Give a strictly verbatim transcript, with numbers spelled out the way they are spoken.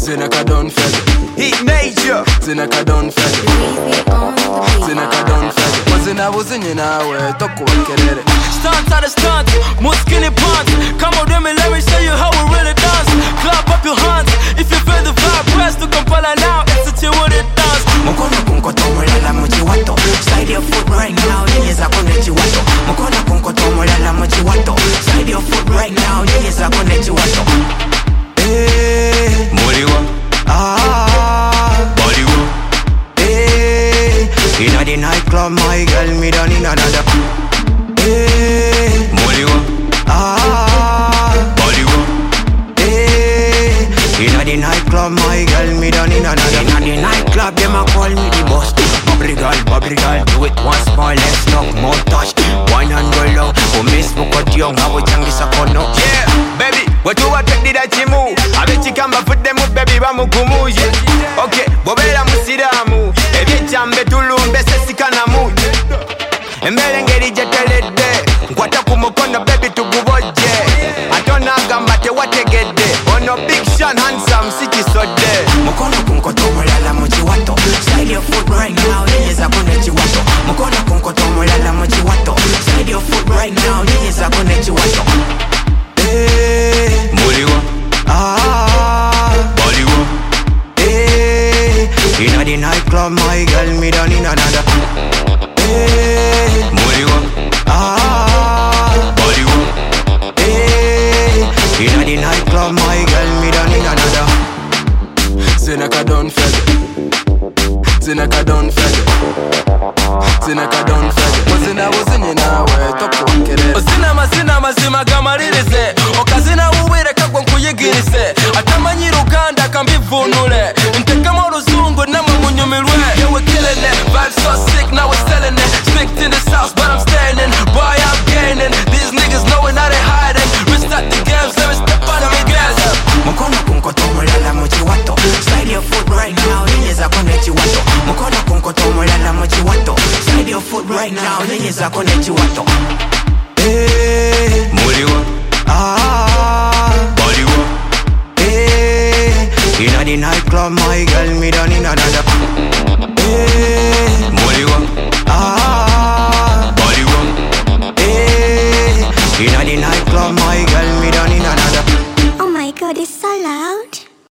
Zinaka don't faggot. Heat major. Zinaka don't faggot. Zinaka don't faggot. Mazina wuzinyi nawe toko wakelele. Stunt out of stunts, more skinny pants. Come on, let me, let me show you how we really dance. Clap up your hands if you feel the vibe. Press to Kampala now, it's a what it does. Mukona kunkotomolala muchiwato. Slide your foot right now, nyeza kone chiwato. Mukona kunkotomolala muchiwato. Slide your foot right now, nyeza kone chiwato. Eh, Moriwa. Ah, Bollywood. eh. Inna the nightclub, my girl, me done in another. Eh, Moriwa. ah, Bollywood. eh. Inna the nightclub, my girl, me done in another. Inna the nightclub, them a call me the boss. Bubble girl, bubble girl, do it once more, let's talk more touch. Wine and go low, for miss mukot young, how we changi sa kono. Yeah, baby, what you want to do that you move? I bet you can put them up, baby, bamukumu, yeah. Okay, bobela musiramu. Ebi chambe tulumbe sesikana mu. Embele ngeri jetelede. Nkwata kumukono, baby, tuguboje. Atona gamba te wategede. Ono big Sean handsome, siki sode. Mukono kunkotomolala muchiwato. Slide your foot right now, nyeza kone chiwato. Mukono kunkotomolala muchiwato. Slide your foot right now, nyeza kone chiwato. Eh, Moriwa. ah, Bollywood. eh. Inna the nightclub, my girl, me done in another. Eh, Moriwa. ah, Bollywood. eh. Inna the nightclub, my girl, me done in another. Zinaka don't faggot. Zinaka don't faggot. Zinaka don't faggot. Mazina wuzinyi nawe toko wakelele. Ozina mazina mazima gamalirize. Okazina uwire kagwa nkuyigirise. Atamanyi Uganda kambivunule. Ntekamo oluzungu namwe munyumirwe. Yeah, we're killing it. Vibes so sick, now we're selling it. Spicked in the south, but I'm standing. Boy, I'm gaining. These niggas knowing how they hiding. Restart the games, let me step out of the gas. Mukono kunkotomolala muchiwato. Slide your foot right now, nyeza kone chiwato. Mukono kunkotomolala muchiwato. Slide your foot right now, nyeza kone chiwato. Eh, Moriwa. ah, Bollywood. eh. Inna the nightclub, my girl, me done in another.